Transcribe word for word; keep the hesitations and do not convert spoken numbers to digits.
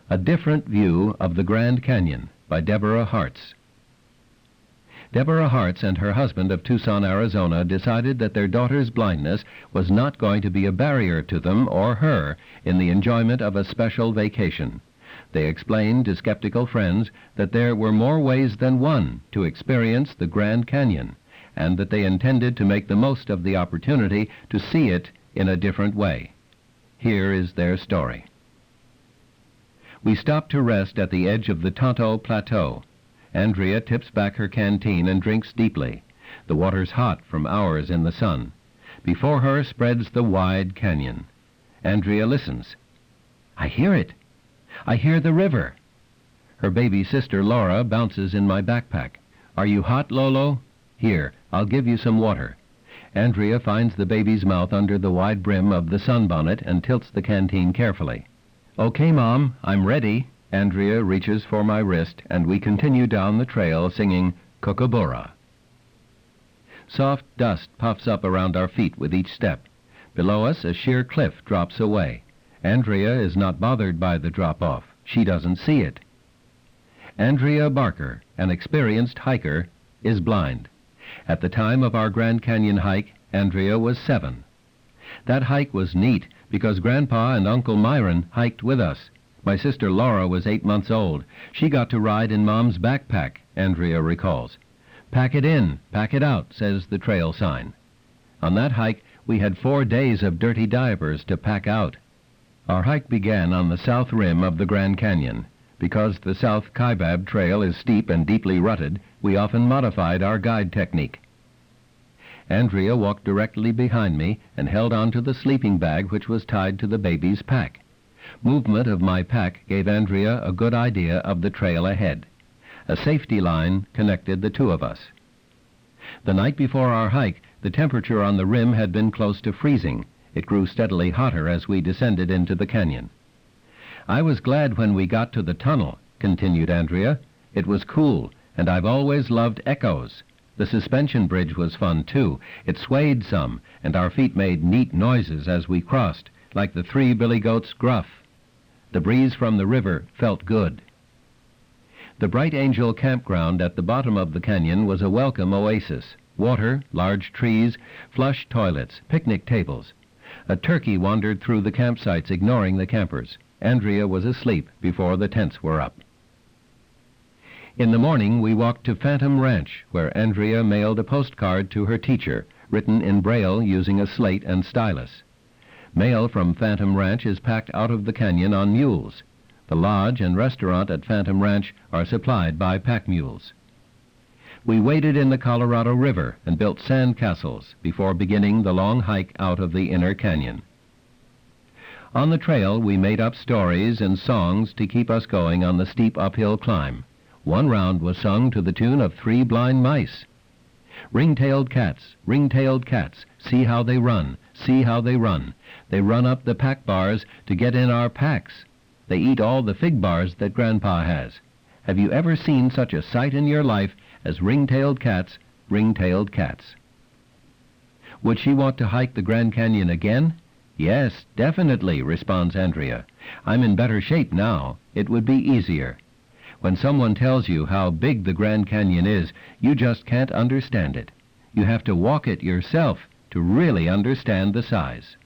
A Different View of the Grand Canyon by Deborah Hartz. Deborah Hartz and her husband of Tucson, Arizona, decided that their daughter's blindness was not going to be a barrier to them or her in the enjoyment of a special vacation. They explained to skeptical friends that there were more ways than one to experience the Grand Canyon, and that they intended to make the most of the opportunity to see it in a different way. Here is their story. We stop to rest at the edge of the Tonto Plateau. Andrea tips back her canteen and drinks deeply. The water's hot from hours in the sun. Before her spreads the wide canyon. Andrea listens. I hear it. I hear the river. Her baby sister Laura bounces in my backpack. Are you hot, Lolo? Here, I'll give you some water. Andrea finds the baby's mouth under the wide brim of the sunbonnet and tilts the canteen carefully. Okay, Mom, I'm ready. Andrea reaches for my wrist, and we continue down the trail singing Kookaburra. Soft dust puffs up around our feet with each step. Below us, a sheer cliff drops away. Andrea is not bothered by the drop-off. She doesn't see it. Andrea Barker, an experienced hiker, is blind. At the time of our Grand Canyon hike, Andrea was seven. That hike was neat because Grandpa and Uncle Myron hiked with us. My sister Laura was eight months old. She got to ride in Mom's backpack, Andrea recalls. Pack it in, pack it out, says the trail sign. On that hike, we had four days of dirty diapers to pack out. Our hike began on the south rim of the Grand Canyon. Because the South Kaibab Trail is steep and deeply rutted, we often modified our guide technique. Andrea walked directly behind me and held on to the sleeping bag which was tied to the baby's pack. Movement of my pack gave Andrea a good idea of the trail ahead. A safety line connected the two of us. The night before our hike, the temperature on the rim had been close to freezing. It grew steadily hotter as we descended into the canyon. I was glad when we got to the tunnel, continued Andrea. It was cool, and I've always loved echoes. The suspension bridge was fun, too. It swayed some, and our feet made neat noises as we crossed, like the three billy goats' gruff. The breeze from the river felt good. The Bright Angel campground at the bottom of the canyon was a welcome oasis. Water, large trees, flush toilets, picnic tables. A turkey wandered through the campsites, ignoring the campers. Andrea was asleep before the tents were up. In the morning, we walked to Phantom Ranch, where Andrea mailed a postcard to her teacher, written in Braille using a slate and stylus. Mail from Phantom Ranch is packed out of the canyon on mules. The lodge and restaurant at Phantom Ranch are supplied by pack mules. We waded in the Colorado River and built sand castles before beginning the long hike out of the inner canyon. On the trail, we made up stories and songs to keep us going on the steep uphill climb. One round was sung to the tune of Three Blind Mice. Ring-tailed cats, ring-tailed cats, see how they run, see how they run. They run up the pack bars to get in our packs. They eat all the fig bars that Grandpa has. Have you ever seen such a sight in your life as ring-tailed cats, ring-tailed cats? Would she want to hike the Grand Canyon again? Yes, definitely, responds Andrea. I'm in better shape now. It would be easier. When someone tells you how big the Grand Canyon is, you just can't understand it. You have to walk it yourself to really understand the size.